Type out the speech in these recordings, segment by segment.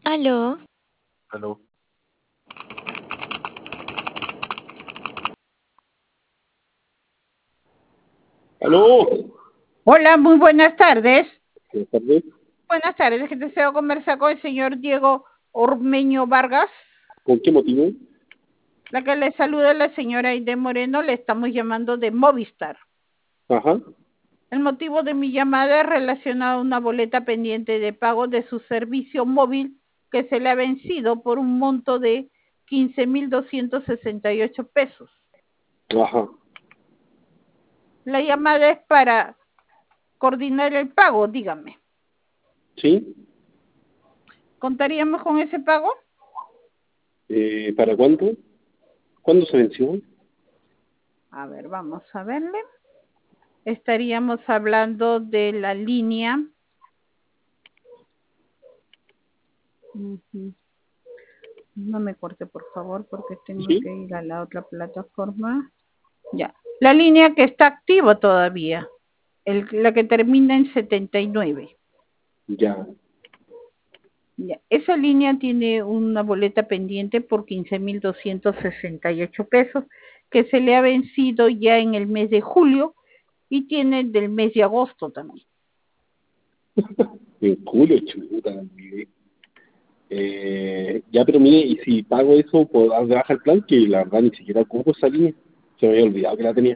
Aló, Aló. Aló. Hola, muy buenas tardes. Buenas tardes. Buenas tardes, que deseo conversar con el señor Diego Ormeño Vargas. ¿Con qué motivo? La que le saluda la señora Aide Moreno, le estamos llamando de Movistar. Ajá. El motivo de mi llamada es relacionado a una boleta pendiente de pago de su servicio móvil que se le ha vencido por un monto de 15.268 pesos. Ajá. La llamada es para coordinar el pago, dígame. ¿Sí? ¿Contaríamos con ese pago? ¿Para cuándo? ¿Cuándo se venció? A ver, vamos a verle. Estaríamos hablando de la línea. No me corte, por favor, porque tengo Sí. que ir a la otra plataforma. Ya. La línea que está activa todavía. La que termina en 79. Ya. Ya. Esa línea tiene una boleta pendiente por 15.268 pesos que se le ha vencido ya en el mes de julio y tiene del mes de agosto también. En julio, chuta. Mire. Ya, pero mire, y si pago eso, ¿puedo dar de baja el plan? Que la verdad ni siquiera ocupo esa línea. Se me había olvidado que la tenía.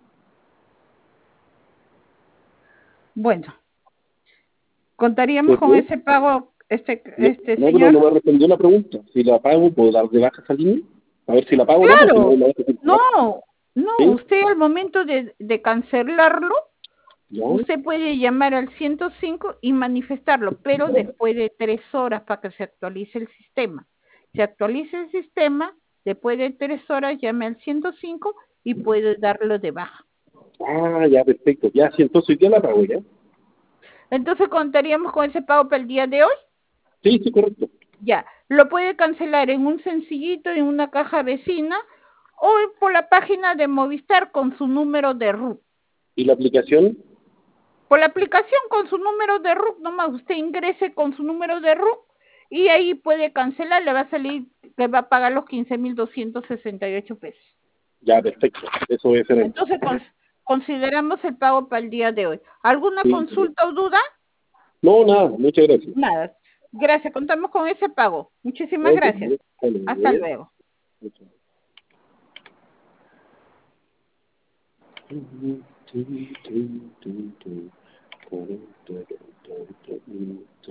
Bueno, contaríamos con ¿Después? ese pago, No, no, pero señor. no me respondió la pregunta. Si la pago, ¿puedo dar de baja esa línea? A ver si la pago, no, pues si no, Claro, no voy a no, trabajo. no, ¿Sí? usted al momento de cancelarlo, ¿Ya? usted puede llamar al 105 y manifestarlo, pero después de 3 horas para que se actualice el sistema. Se actualiza el sistema, después de 3 horas llame al 105 y puede darlo de baja. Ah, ya, perfecto. Ya, sí, entonces hoy día la pago, ¿ya? Entonces contaríamos con ese pago para el día de hoy. Sí, sí, correcto. Ya, lo puede cancelar en un sencillito, en una caja vecina o por la página de Movistar con su número de RUT. ¿Y la aplicación? Por la aplicación con su número de RUC, nomás usted ingrese con su número de RUC y ahí puede cancelar, le va a salir que va a pagar los 15.268 pesos. Ya, perfecto. Eso voy a hacer Entonces entonces. consideramos el pago para el día de hoy. ¿Alguna Sí, sí. consulta o duda? No, nada, muchas gracias. Nada. Gracias, contamos con ese pago. Muchísimas Ok, gracias. hasta Hasta luego. luego. Muchas gracias.